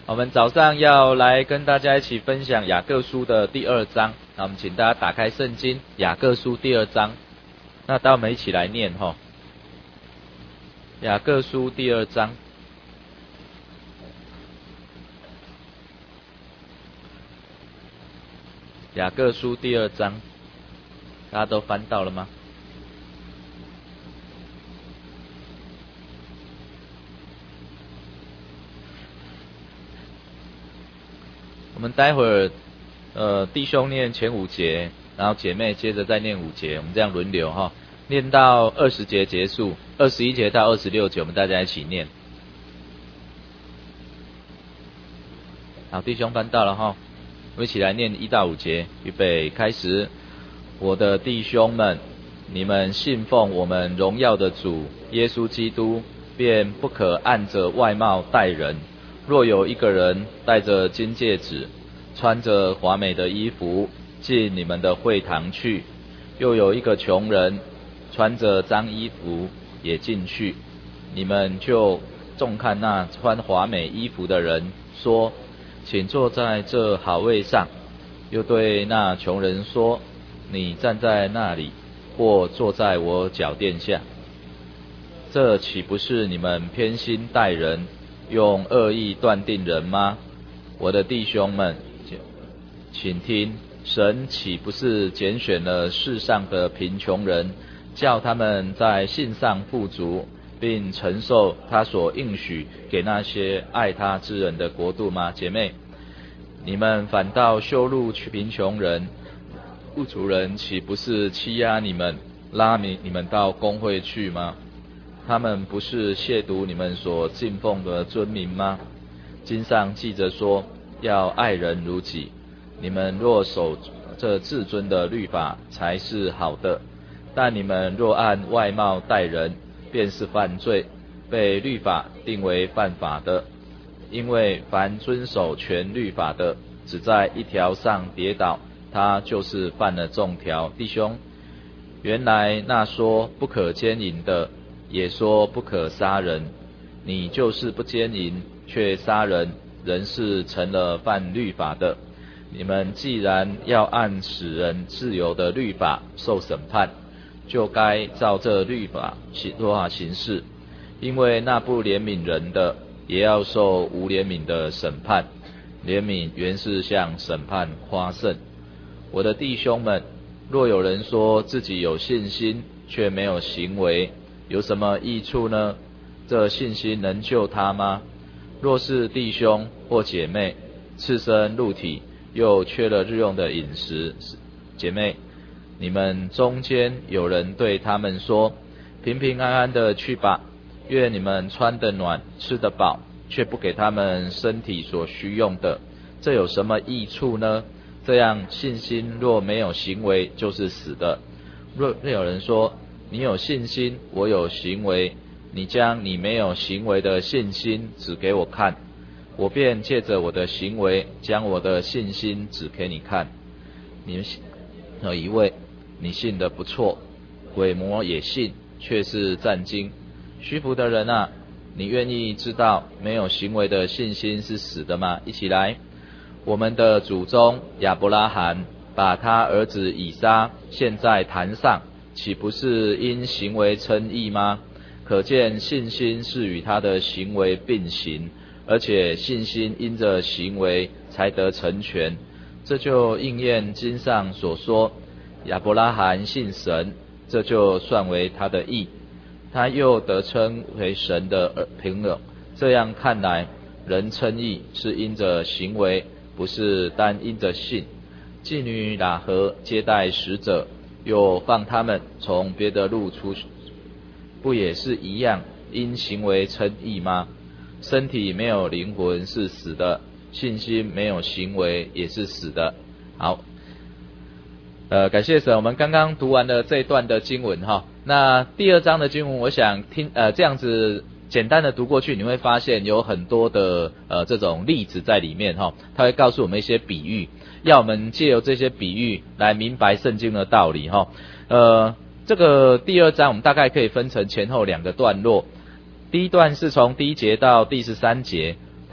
我们早上要来跟大家一起分享雅各书的第2章，那我们请大家打开圣经雅各书第2章，那带我们一起来念雅各书第2章。雅各书第2章，大家都翻到了吗？我们待会儿弟兄念前5节，然后姐妹接着再念5节，我们这样轮流念到20节结束，21节到26节我们大家一起念。好，弟兄翻到了我们一起来念1到5节，预备开始。我的弟兄们，你们信奉我们荣耀的主耶稣基督，便不可按着外貌待人。若有一个人戴着金戒指，穿着华美的衣服进你们的会堂去，又有一个穷人穿着脏衣服也进去，你们就重看那穿华美衣服的人，说：请坐在这好位上。又对那穷人说：你站在那里，或坐在我脚垫下。这岂不是你们偏心待人，用恶意断定人吗？我的弟兄们，请听，神岂不是拣选了世上的贫穷人，叫他们在信上富足，并承受他所应许给那些爱他之人的国度吗？姐妹，你们反倒羞辱贫穷人，富足人岂不是欺压你们，拉你们到公会去吗？他们不是亵渎你们所敬奉的尊名吗？经上记着说，要爱人如己。你们若守这至尊的律法，才是好的。但你们若按外貌待人，便是犯罪，被律法定为犯法的。因为凡遵守全律法的，只在一条上跌倒，他就是犯了众条。弟兄，原来那说不可奸淫的，也说不可杀人。你就是不奸淫，却杀人，人是成了犯律法的。你们既然要按使人自由的律法受审判，就该照这律法行事。因为那不怜悯人的，也要受无怜悯的审判。怜悯原是向审判夸胜。我的弟兄们，若有人说自己有信心，却没有行为，有什么益处呢？这信心能救他吗？若是弟兄或姐妹赤身露体，又缺了日用的饮食，姐妹，你们中间有人对他们说：平平安安的去吧，愿你们穿得暖，吃得饱，却不给他们身体所需用的，这有什么益处呢？这样信心若没有行为，就是死的。若有人说：你有信心，我有行为，你将你没有行为的信心指给我看，我便借着我的行为将我的信心指给你看。你们有一位，你信得不错，鬼魔也信，却是战惊。虚浮的人啊，你愿意知道没有行为的信心是死的吗？一起来。我们的祖宗亚伯拉罕把他儿子以撒献在坛上，岂不是因行为称义吗？可见信心是与他的行为并行，而且信心因着行为才得成全。这就应验经上所说，亚伯拉罕信神，这就算为他的义，他又得称为神的朋友。这样看来，人称义是因着行为，不是单因着信。妓女喇合接待使者，又放他们从别的路出去，不也是一样因行为称义吗？身体没有灵魂是死的，信心没有行为也是死的。好，感谢神，我们刚刚读完了这一段的经文那第2章的经文，我想这样子简单的读过去，你会发现有很多的这种例子在里面它会告诉我们一些比喻，要我们借由这些比喻来明白圣经的道理这个第2章我们大概可以分成前后2个段落。第一段是从第1节到第13节，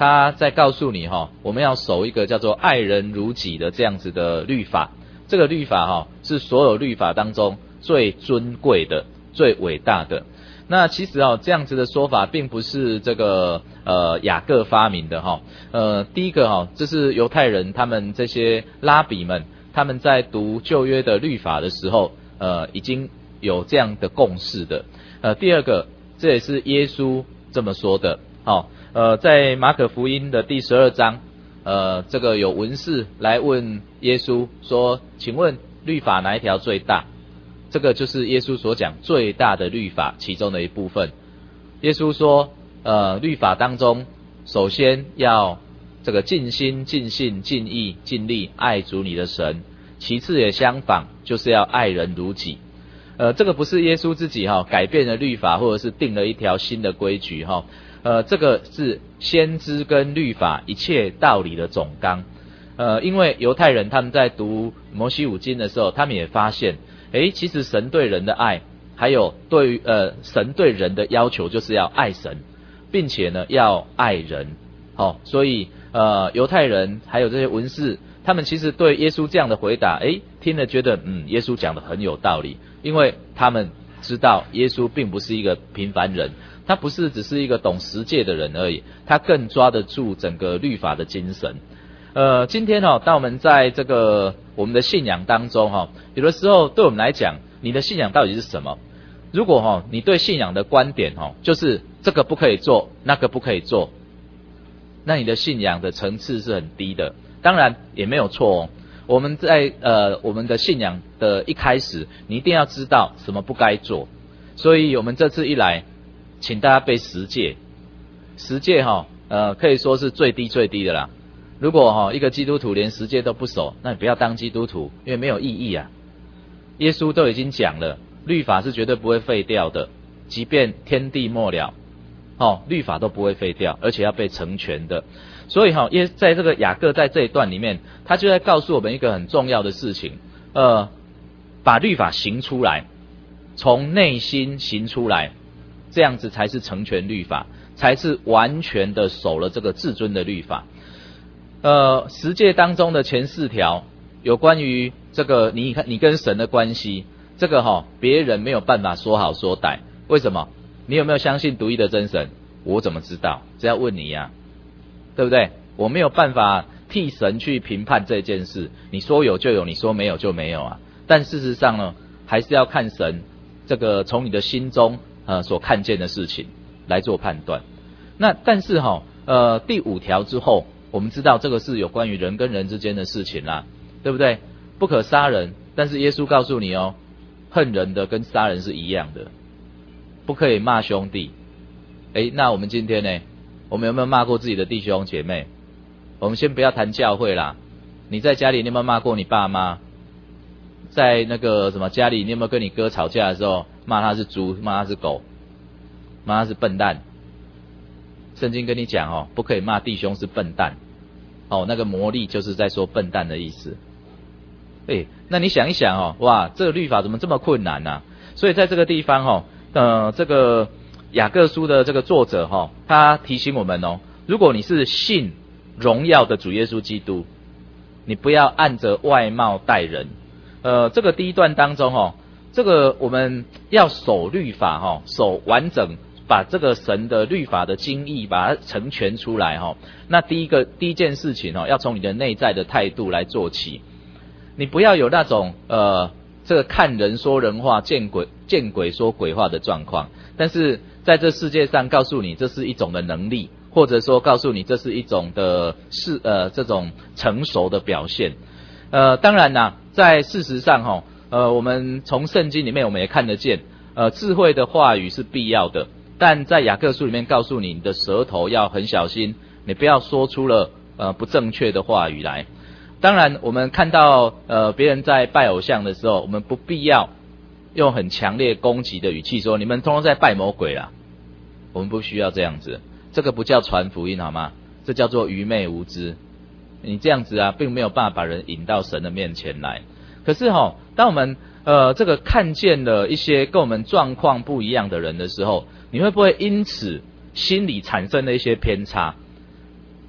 他在告诉你我们要守一个叫做爱人如己的这样子的律法。这个律法是所有律法当中最尊贵的、最伟大的。那其实这样子的说法并不是这个雅各发明的第一个这是犹太人他们这些拉比们他们在读旧约的律法的时候已经有这样的共识的。第二个，这也是耶稣这么说的在马可福音的第12章这个有文士来问耶稣说，请问律法哪一条最大？这个就是耶稣所讲最大的律法其中的一部分。耶稣说律法当中首先要这个尽心尽性尽意尽力爱主你的神，其次也相仿，就是要爱人如己。这个不是耶稣自己改变了律法，或者是定了一条新的规矩这个是先知跟律法一切道理的总纲。因为犹太人他们在读摩西五经的时候，他们也发现其实神对人的爱，还有对于神对人的要求就是要爱神，并且呢要爱人所以犹太人还有这些文士，他们其实对耶稣这样的回答听了觉得耶稣讲的很有道理，因为他们知道耶稣并不是一个平凡人，他不是只是一个懂十诫的人而已，他更抓得住整个律法的精神。今天当我们在这个我们的信仰当中有的时候对我们来讲，你的信仰到底是什么？如果你对信仰的观点就是这个不可以做，那个不可以做，那你的信仰的层次是很低的。当然也没有错我们在我们的信仰的一开始，你一定要知道什么不该做。所以我们这次一来，请大家背十诫。十诫可以说是最低最低的啦。如果一个基督徒连十诫都不守，那你不要当基督徒，因为没有意义啊。耶稣都已经讲了，律法是绝对不会废掉的，即便天地末了律法都不会废掉，而且要被成全的。所以在这个雅各在这一段里面，他就在告诉我们一个很重要的事情，把律法行出来，从内心行出来，这样子才是成全律法，才是完全的守了这个至尊的律法。十诫当中的前4条有关于这个你跟神的关系，这个别人没有办法说好说歹。为什么？你有没有相信独一的真神？我怎么知道？这要问你呀，对不对？我没有办法替神去评判这件事，你说有就有，你说没有就没有啊。但事实上呢，还是要看神这个从你的心中所看见的事情来做判断。那但是第5条之后，我们知道这个是有关于人跟人之间的事情啦，对不对？不可杀人，但是耶稣告诉你恨人的跟杀人是一样的。不可以骂兄弟。那我们今天呢，我们有没有骂过自己的弟兄姐妹？我们先不要谈教会啦，你在家里你有没有骂过你爸妈？在那个什么家里，你有没有跟你哥吵架的时候骂他是猪，骂他是狗，骂他是笨蛋？圣经跟你讲不可以骂弟兄是笨蛋那个魔力就是在说笨蛋的意思。那你想一想哇，这个律法怎么这么困难啊？所以在这个地方这个雅各书的这个作者他提醒我们如果你是信荣耀的主耶稣基督，你不要按着外貌待人。这个第一段当中这个我们要守律法守完整，把这个神的律法的精义把它成全出来那第一件事情要从你的内在的态度来做起。你不要有那种这个看人说人话，见鬼说鬼话的状况。但是在这世界上告诉你这是一种的能力，或者说告诉你这是一种的这种成熟的表现。当然啦，在事实上我们从圣经里面我们也看得见智慧的话语是必要的，但在雅各书里面告诉你，你的舌头要很小心，你不要说出了不正确的话语来。当然我们看到别人在拜偶像的时候，我们不必要用很强烈攻击的语气说你们通通在拜魔鬼啦，我们不需要这样子，这个不叫传福音好吗？这叫做愚昧无知。你这样子并没有办法把人引到神的面前来。可是当我们这个看见了一些跟我们状况不一样的人的时候，你会不会因此心里产生了一些偏差？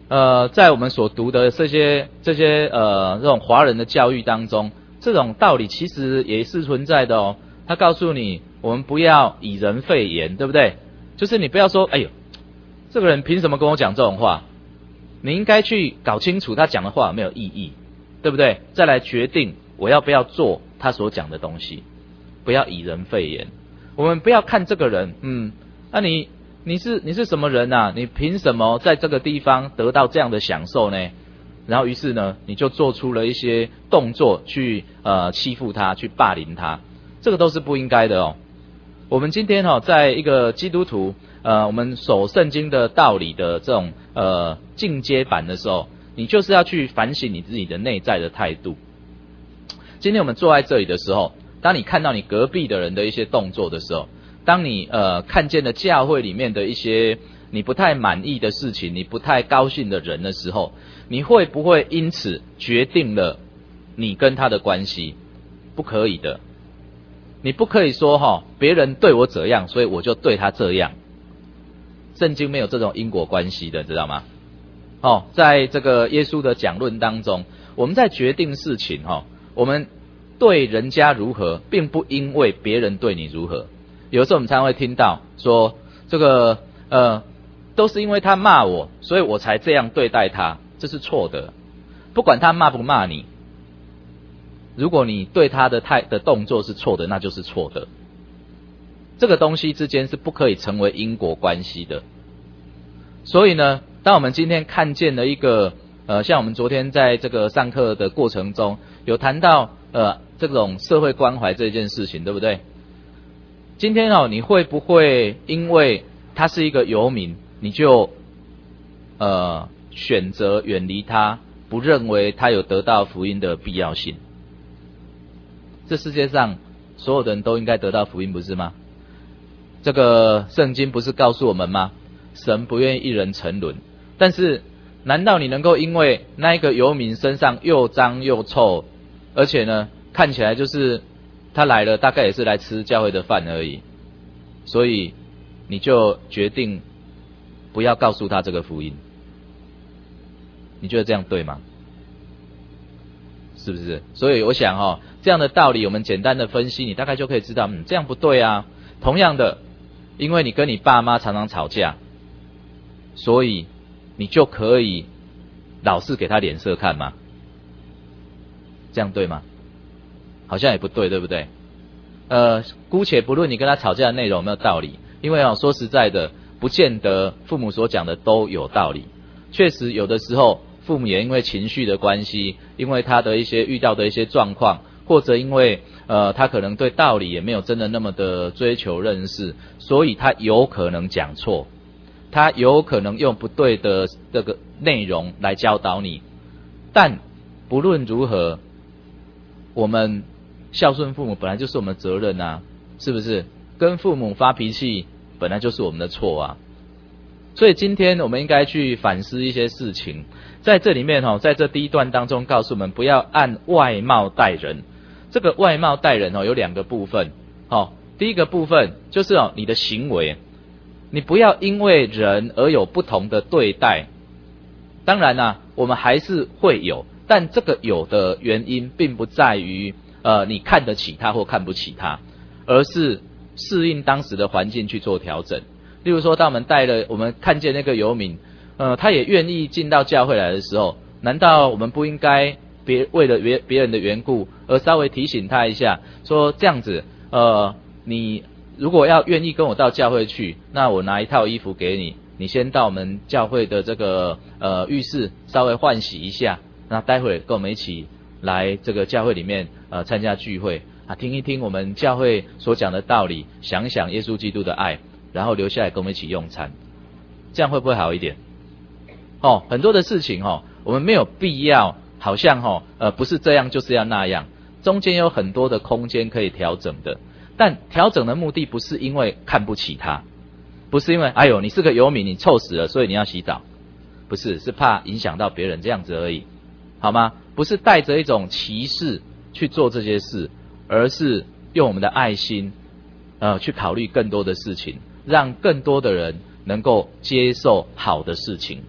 在我们所读的这些这种华人的教育当中，这种道理其实也是存在的哦。他告诉你，我们不要以人废言，对不对？就是你不要说，哎呦，这个人凭什么跟我讲这种话？你应该去搞清楚他讲的话有没有意义，对不对？再来决定我要不要做他所讲的东西，不要以人废言。我们不要看这个人，那你是什么人啊？你凭什么在这个地方得到这样的享受呢？然后于是呢，你就做出了一些动作去欺负他，去霸凌他，这个都是不应该的哦。我们今天在一个基督徒我们守圣经的道理的这种进阶版的时候，你就是要去反省你自己的内在的态度。今天我们坐在这里的时候，当你看到你隔壁的人的一些动作的时候，当你看见了教会里面的一些你不太满意的事情，你不太高兴的人的时候，你会不会因此决定了你跟他的关系？不可以的。你不可以说别人对我怎样，所以我就对他这样。圣经没有这种因果关系的，知道吗？在这个耶稣的讲论当中，我们在决定事情我们对人家如何，并不因为别人对你如何。有时候我们常会听到说，这个都是因为他骂我，所以我才这样对待他，这是错的。不管他骂不骂你，如果你对他的动作是错的，那就是错的。这个东西之间是不可以成为因果关系的。所以呢，当我们今天看见了一个像我们昨天在这个上课的过程中有谈到这种社会关怀这件事情，对不对？今天你会不会因为他是一个游民，你就选择远离他，不认为他有得到福音的必要性？这世界上所有的人都应该得到福音，不是吗？这个圣经不是告诉我们吗？神不愿意一人沉沦。但是难道你能够因为那一个游民身上又脏又臭，而且呢看起来就是他来了大概也是来吃教会的饭而已，所以你就决定不要告诉他这个福音？你觉得这样对吗？是不是？所以我想这样的道理我们简单的分析，你大概就可以知道这样不对啊。同样的，因为你跟你爸妈常常吵架，所以你就可以老是给他脸色看吗？这样对吗？好像也不对，对不对？姑且不论你跟他吵架的内容有没有道理，因为说实在的，不见得父母所讲的都有道理。确实有的时候父母也因为情绪的关系，因为他的一些遇到的一些状况，或者因为他可能对道理也没有真的那么的追求认识，所以他有可能讲错，他有可能用不对的这个内容来教导你。但不论如何，我们孝顺父母本来就是我们的责任啊，是不是？跟父母发脾气本来就是我们的错啊。所以今天我们应该去反思一些事情。在这里面在这第一段当中告诉我们，不要按外貌待人。这个外貌待人有两个部分。第一个部分就是你的行为，你不要因为人而有不同的对待。当然我们还是会有，但这个有的原因并不在于你看得起他或看不起他，而是适应当时的环境去做调整。例如说，当我们看见那个游民，他也愿意进到教会来的时候，难道我们不应该为了别人的缘故而稍微提醒他一下，说这样子你如果要愿意跟我到教会去，那我拿一套衣服给你，你先到我们教会的这个浴室稍微换洗一下，那待会跟我们一起来这个教会里面参加聚会听一听我们教会所讲的道理，想一想耶稣基督的爱，然后留下来跟我们一起用餐，这样会不会好一点？很多的事情我们没有必要好像不是这样就是要那样，中间有很多的空间可以调整的。但调整的目的不是因为看不起他，不是因为哎呦你是个游民你臭死了所以你要洗澡，不是，是怕影响到别人这样子而已，好吗？不是带着一种歧视去做这些事，而是用我们的爱心去考虑更多的事情，让更多的人能够接受好的事情。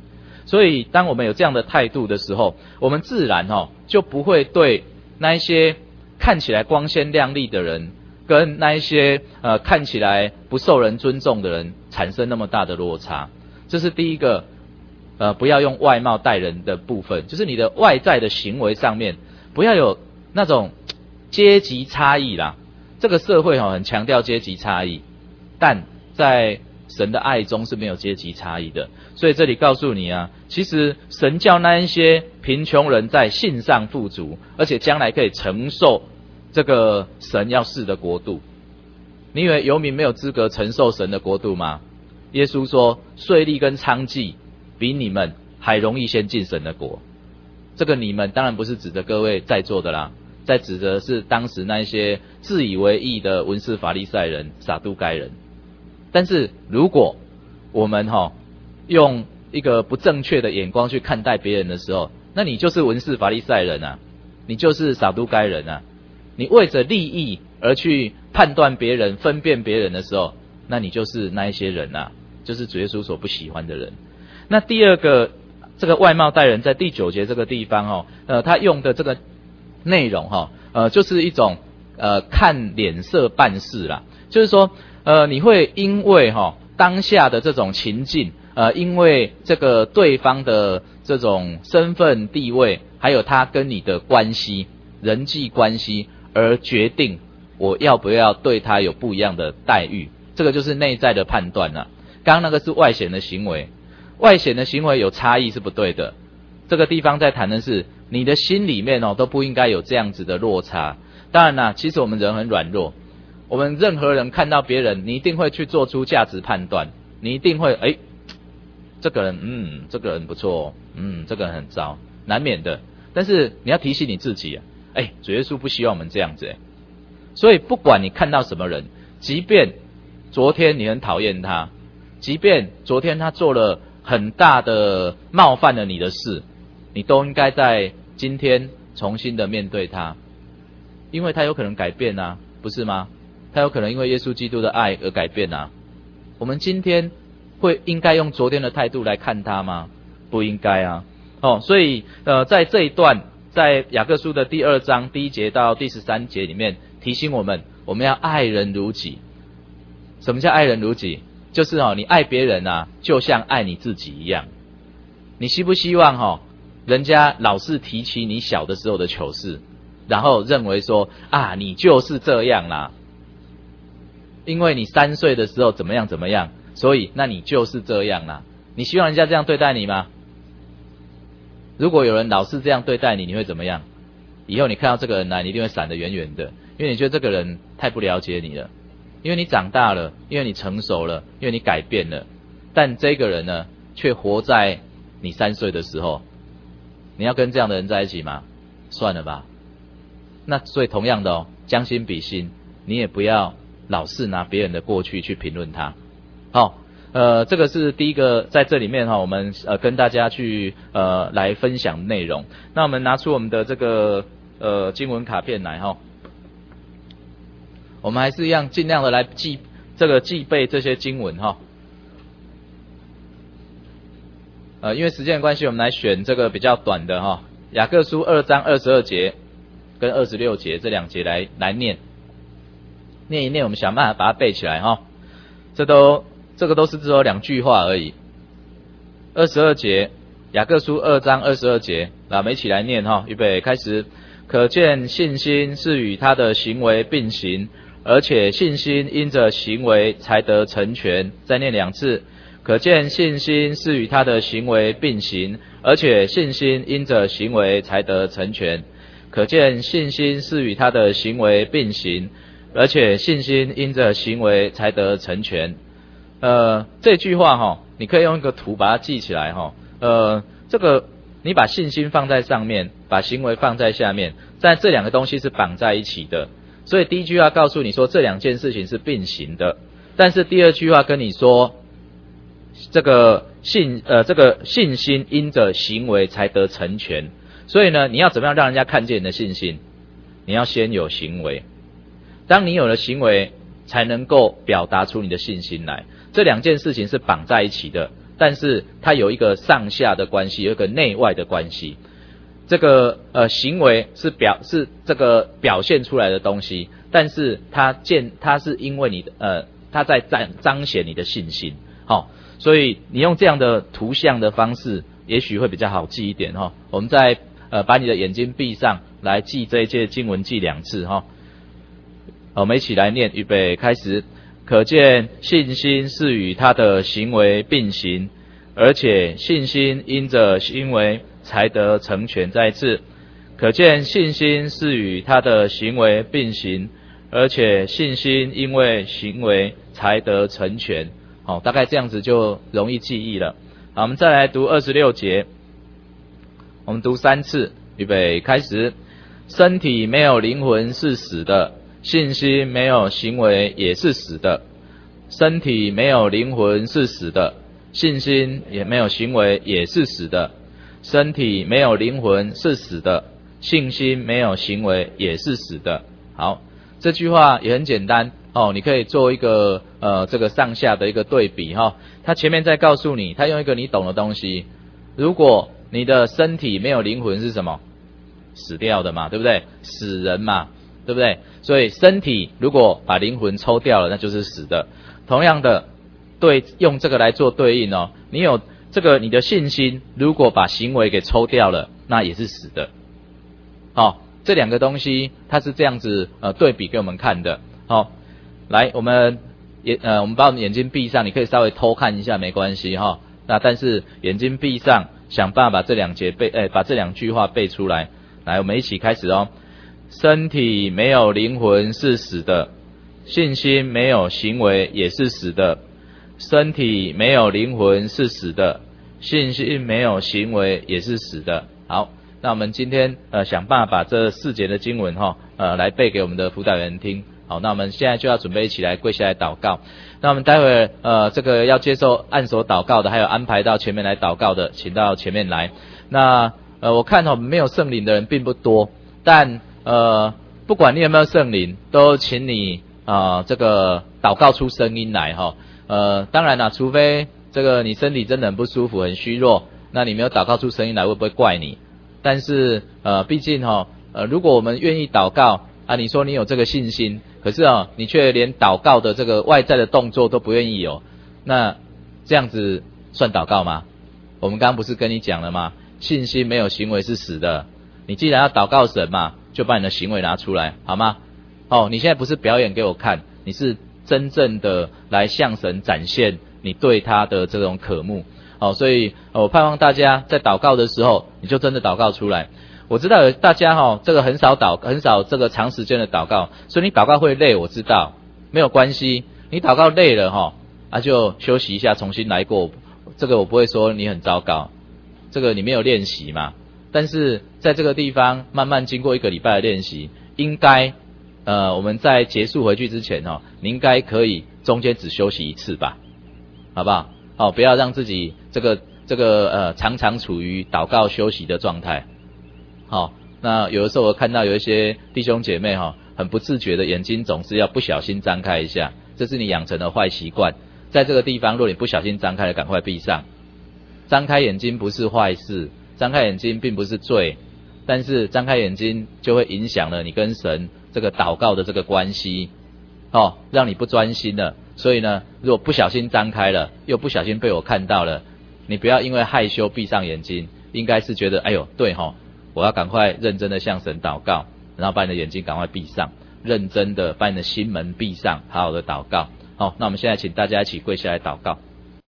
所以当我们有这样的态度的时候，我们自然就不会对那一些看起来光鲜亮丽的人跟那一些看起来不受人尊重的人产生那么大的落差。这是第一个不要用外貌待人的部分，就是你的外在的行为上面不要有那种阶级差异啦。这个社会很强调阶级差异，但在神的爱中是没有阶级差异的。所以这里告诉你其实神叫那一些贫穷人在信上富足，而且将来可以承受这个神要赐的国度。你以为游民没有资格承受神的国度吗？耶稣说税吏跟娼妓比你们还容易先进神的国。这个你们当然不是指着各位在座的啦，在指的是当时那些自以为义的文士法利赛人、撒都该人。但是如果我们用一个不正确的眼光去看待别人的时候，那你就是文士法利赛人你就是撒都该人你为着利益而去判断别人、分辨别人的时候，那你就是那一些人就是主耶稣所不喜欢的人。那第二个这个外貌待人，在第9节这个地方他用的这个内容就是一种看脸色办事啦，就是说你会因为当下的这种情境因为这个对方的这种身份地位，还有他跟你的关系、人际关系，而决定我要不要对他有不一样的待遇。这个就是内在的判断刚刚那个是外显的行为，外显的行为有差异是不对的。这个地方在谈的是你的心里面都不应该有这样子的落差。当然其实我们人很软弱，我们任何人看到别人，你一定会去做出价值判断，你一定会这个人这个人不错这个人很糟，难免的。但是你要提醒你自己主耶稣不希望我们这样子所以不管你看到什么人，即便昨天你很讨厌他，即便昨天他做了很大的冒犯了你的事，你都应该在今天重新的面对他，因为他有可能改变不是吗？他有可能因为耶稣基督的爱而改变我们今天会应该用昨天的态度来看他吗？不应该所以在这一段，在雅各书的第2章第1节到第13节里面提醒我们要爱人如己。什么叫爱人如己？就是你爱别人就像爱你自己一样。你希不希望人家老是提起你小的时候的糗事，然后认为说你就是这样啦，因为你3岁的时候怎么样怎么样，所以那你就是这样啦。你希望人家这样对待你吗？如果有人老是这样对待你，你会怎么样？以后你看到这个人你一定会闪得远远的，因为你觉得这个人太不了解你了，因为你长大了，因为你成熟了，因为你改变了。但这个人呢，却活在你3岁的时候，你要跟这样的人在一起吗？算了吧。那所以同样的将心比心，你也不要老是拿别人的过去去评论他。这个是第一个在这里面我们跟大家去来分享内容。那我们拿出我们的这个经文卡片来我们还是一样尽量的来记背这些经文因为时间的关系，我们来选这个比较短的雅各书2章22节跟26节这2节来念一念，我们想办法把它背起来这个都是只有2句话而已。22节，雅各书2章22节，我们一起来念预备开始。可见信心是与他的行为并行，而且信心因着行为才得成全。再念2次。可见信心是与他的行为并行，而且信心因着行为才得成全。可见信心是与他的行为并行，而且信心因着行为才得成全。这句话你可以用一个图把它记起来这个你把信心放在上面，把行为放在下面，但这2个东西是绑在一起的。所以第一句话告诉你说这2件事情是并行的，但是第二句话跟你说这个信心因着行为才得成全。所以呢，你要怎么样让人家看见你的信心？你要先有行为，当你有了行为才能够表达出你的信心来。这2件事情是绑在一起的， 但是它有一个上下的关系，有一个内外的关系。这个行为是这个表现出来的东西，但是它是因为你的它在彰显你的信心。所以你用这样的图像的方式，也许会比较好记一点哈。我们再把你的眼睛闭上，来记这一节经文记2次哈。我们一起来念，预备开始。可见信心是与他的行为并行，而且信心因着行为才得成全。再一次，可见信心是与他的行为并行，而且信心因为行为才得成全。大概这样子就容易记忆了。好，我们再来读26节，我们读3次，预备开始。身体没有灵魂是死的，信心没有行为也是死的。身体没有灵魂是死的，信心也没有行为也是死的。身体没有灵魂是死的，信心没有行为也是死的。好，这句话也很简单你可以做一个这个上下的一个对比他前面在告诉你，他用一个你懂的东西。如果你的身体没有灵魂是什么？死掉的嘛，对不对？死人嘛，对不对？所以身体如果把灵魂抽掉了，那就是死的。同样的，用这个来做对应你有这个你的信心，如果把行为给抽掉了，那也是死的。这两个东西它是这样子对比给我们看的。来，我们把我们眼睛闭上，你可以稍微偷看一下没关系那但是眼睛闭上，想办法把把这两句话背出来。来，我们一起开始身体没有灵魂是死的，信心没有行为也是死的。身体没有灵魂是死的，信心没有行为也是死的。好，那我们今天想办法把这4节的经文来背给我们的辅导员听。好，那我们现在就要准备一起来跪下来祷告。那我们待会这个要接受按手祷告的，还有安排到前面来祷告的，请到前面来。那我看没有圣灵的人并不多，但不管你有没有圣灵，都请你这个祷告出声音来当然除非这个你身体真的很不舒服很虚弱，那你没有祷告出声音来会不会怪你？但是毕竟如果我们愿意祷告你说你有这个信心，可是你却连祷告的这个外在的动作都不愿意有，那这样子算祷告吗？我们刚刚不是跟你讲了吗？信心没有行为是死的。你既然要祷告神嘛，就把你的行为拿出来，好吗？你现在不是表演给我看，你是真正的来向神展现你对他的这种渴慕。所以我盼望大家在祷告的时候，你就真的祷告出来。我知道有大家这个很少这个长时间的祷告，所以你祷告会累，我知道，没有关系，你祷告累了就休息一下，重新来过。这个我不会说你很糟糕，这个你没有练习嘛。但是在这个地方慢慢经过1个礼拜的练习，应该我们在结束回去之前你应该可以中间只休息1次吧，好不好？不要让自己这个常常处于祷告休息的状态。那有的时候我看到有一些弟兄姐妹很不自觉的眼睛总是要不小心张开一下，这是你养成的坏习惯。在这个地方，若你不小心张开了，赶快闭上。张开眼睛不是坏事，张开眼睛并不是罪，但是张开眼睛就会影响了你跟神这个祷告的这个关系让你不专心了。所以呢，如果不小心张开了，又不小心被我看到了，你不要因为害羞闭上眼睛，应该是觉得哎呦对我要赶快认真的向神祷告，然后把你的眼睛赶快闭上，认真的把你的心门闭上，好好的祷告。那我们现在请大家一起跪下来祷告。